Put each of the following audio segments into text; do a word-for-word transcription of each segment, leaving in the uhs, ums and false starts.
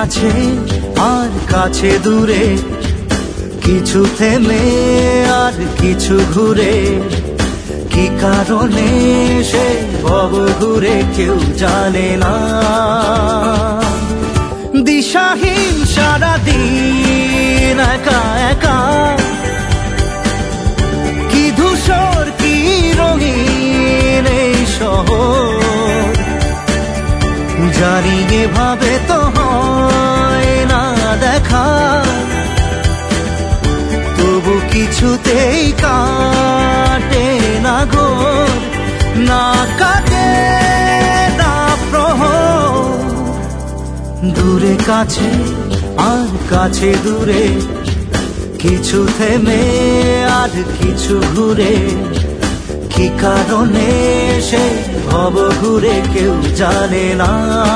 কাছে আর কাছে দূরে, কিছু থেমে আর কিছু ঘুরে, কি কারণে সে ভব ঘুরে কেউ জানে না। দিশাহীন সারাদিন একা একা, কি ধূসর কি রঙিন এই শহর, জানি এভাবে তো হয় না দেখা, তবু কিছুতেই কাটে না ঘোর, না কাটে না প্রহর। দূরে কাছে আর কাছে দূরে, কিছু থেমে আর কিছু ঘুরে, কি কারণে সে ভব ঘুরে কেউ জানে না।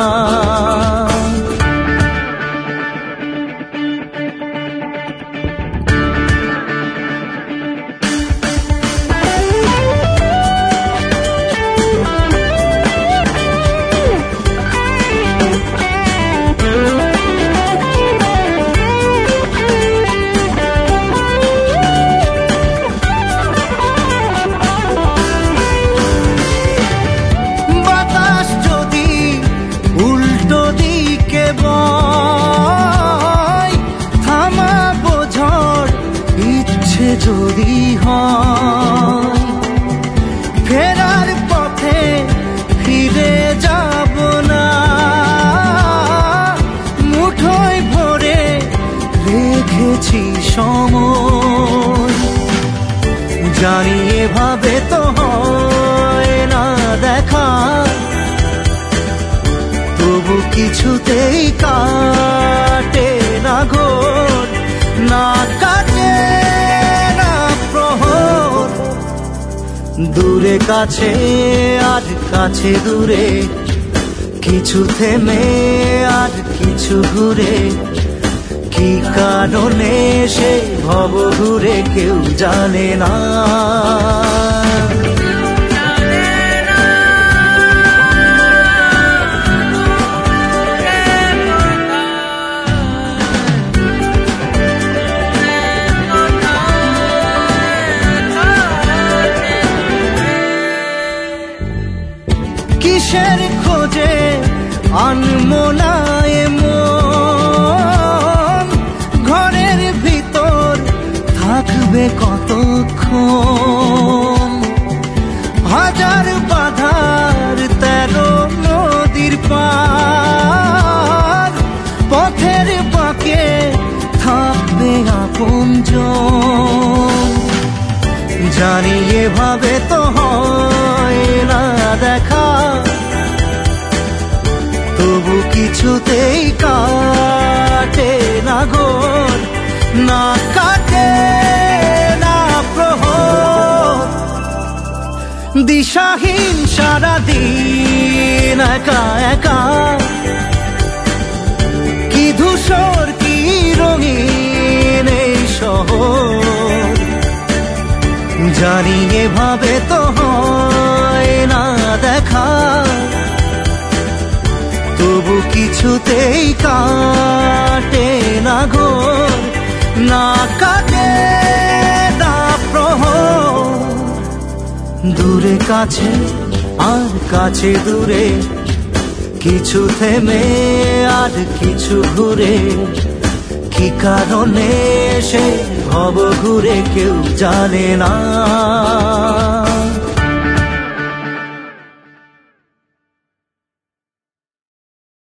যদি হয় ফেরার পথে ফিরে যাব না, মুঠোয় ভরে রেখেছি সময়, জানি এভাবে তো হয় না দেখা, তবু কিছুতেই কাটে না ঘোর, না কাটে প্রহর। দূরে কাছে আর কাছে দূরে, কিছু থেমে আর কিছু ঘুরে, কি কারণে সে ভব ঘুরে কেউ জানে না। কিসের খোঁজে আনমনায় মন, ঘরের ভিতর থাকবে কতক্ষণ, হাজার বাধার তেরো নদীর পার, পথের বাঁকে থাকবে আপনজন, জানি এভাবে তো হয় না দেখা, তবু কিছুতেই কাটে না ঘোর, না কাটে না প্রহর। দিশাহীন সারাদিন একা একা, কি ধূসর কি রঙিন এই শহর, জানি এভাবে তো হয় না দেখা, তবু কিছুতেই কাটে না ঘোর, না কাটে না প্রহর। দূরে কাছে আর কাছে দূরে, কিছু থেমে আর কিছু ঘুরে, কি কারণে সে ভব ঘুরে কেউ জানে না।